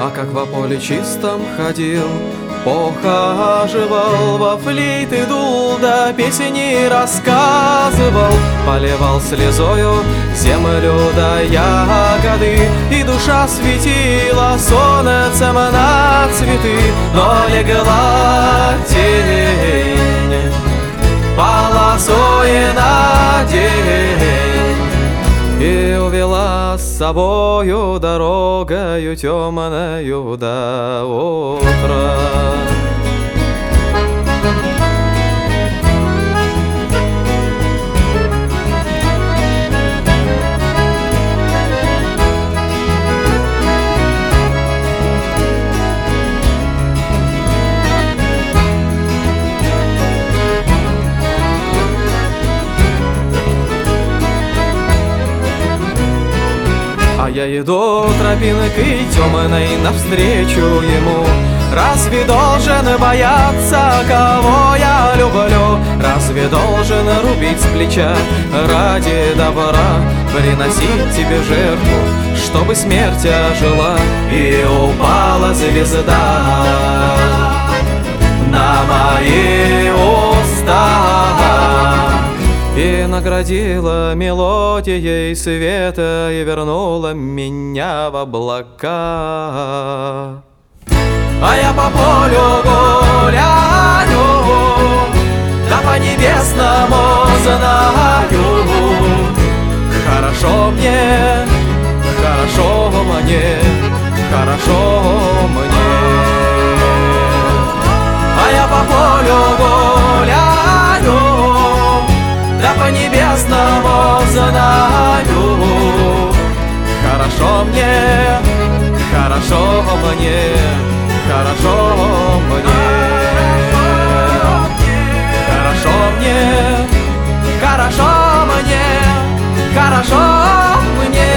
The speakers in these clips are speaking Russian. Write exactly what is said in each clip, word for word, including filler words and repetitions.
А как во поле чистом ходил, похаживал, во флейты дул, да песни рассказывал, поливал слезою землю да ягоды, и душа светила солнцем на цветы. Но легла тень полосой на день и увела с собою дорогою темною до утра. А я иду тропинкой темной навстречу ему. Разве должен бояться, кого я люблю? Разве должен рубить с плеча ради добра, приносить тебе жертву, чтобы смерть ожила? И упала звезда на мои уста и наградила мелодией света и вернула меня в облака. А я по полю гуляю, да по небесному знаю. Хорошо мне, хорошо мне, хорошо мне. А я по полю гуляю, да по небесному знаю. Хорошо мне, хорошо мне, хорошо мне, хорошо мне, хорошо мне, хорошо мне.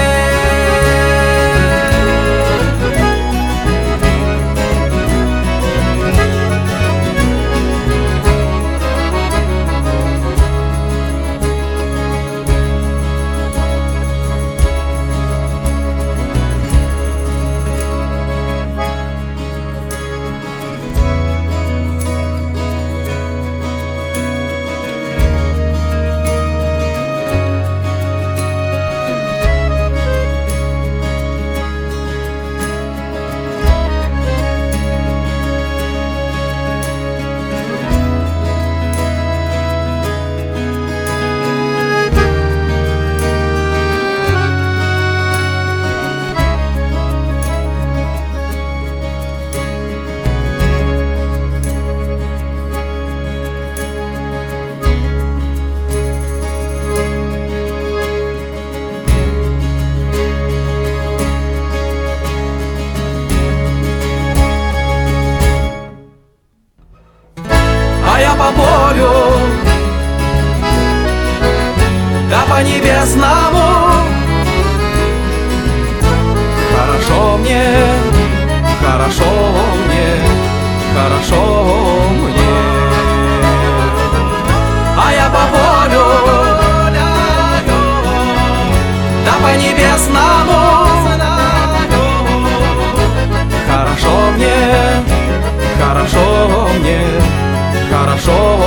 По полю, да по небесному. Хорошо мне, хорошо мне, хорошо мне. А я по полю, да по небесному. Хорошо мне, хорошо мне, хорошо